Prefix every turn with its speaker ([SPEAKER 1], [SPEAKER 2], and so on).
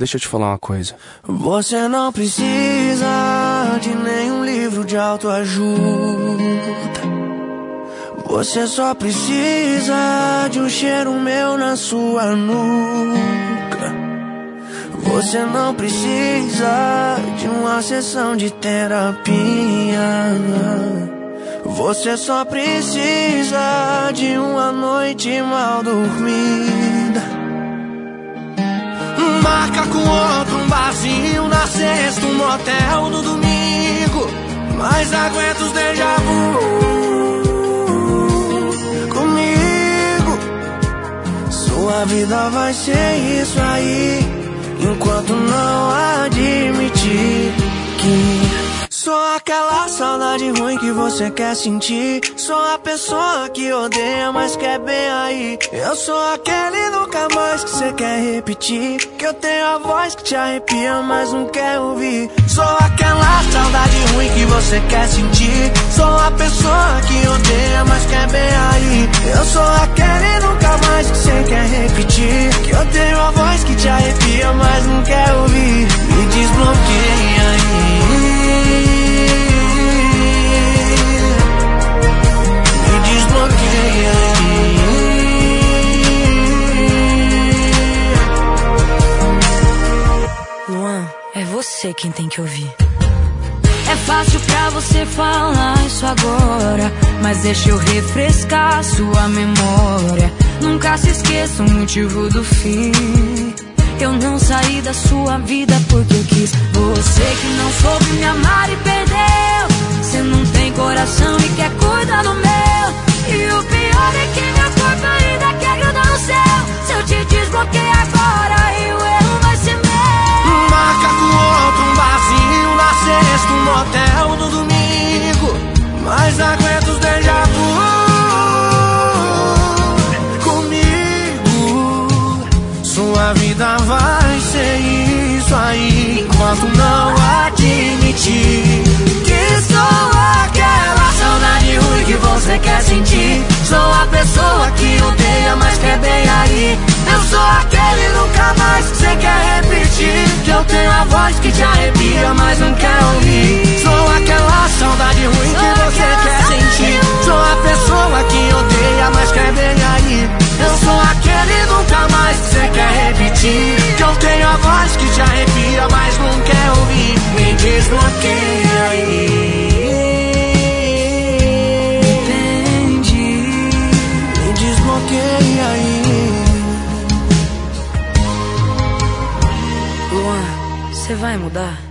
[SPEAKER 1] deixa eu te falar uma coisa.
[SPEAKER 2] Você não precisa de nenhum livro de autoajuda. Você só precisa de um cheiro meu na sua nuca. Você não precisa de uma sessão de terapia. Você só precisa de uma noite mal dormida. Marca com outro um barzinho na sexta, um motel no domingo. Mas aguenta os déjà vu comigo. Sua vida vai ser isso aí, enquanto não admitir que sou aquela saudade ruim que você quer sentir. Sou a pessoa que odeia, mas quer bem aí. Eu sou aquele nunca mais que você quer repetir. Que eu tenho a voz que te arrepia, mas não quer ouvir. Sou aquela saudade ruim que você quer sentir. Sou a pessoa que odeia, mas quer bem aí. Eu sou aquele nunca mais que você quer repetir. Que eu tenho a voz que te arrepia, mas não quer ouvir. Me desbloqueia aí.
[SPEAKER 3] Luan, é você quem tem que ouvir. É fácil pra você falar isso agora, mas deixa eu refrescar sua memória. Nunca se esqueça o motivo do fim. Eu não saí da sua vida porque eu quis. Você que não soube me amar e perdeu. Você não tem coração e quer cuidar do meu. E o pior é que meu corpo ainda quer grudar no céu. Se eu te desbloqueio agora e o erro vai ser meu.
[SPEAKER 2] Marca com outro um barzinho na sexta, um motel no domingo. Mas aguenta os déjà vu comigo. Sua vida vai ser isso aí, enquanto não admitir que sou aquela saudade ruim que você quer sentir. Sou a pessoa que odeia, mas quer bem aí. Eu sou aquele nunca mais que você quer repetir. Que eu tenho a voz que te arrepia, mas não quer ouvir. Sou aquela saudade ruim que você quer sentir. Sou a pessoa que odeia, mas quer bem aí. Eu sou aquele nunca mais que você quer repetir. Que eu tenho a voz que te arrepia, mas não quer ouvir. Me desbloqueia aí. Desbloqueia aí.
[SPEAKER 3] Luan, você vai mudar?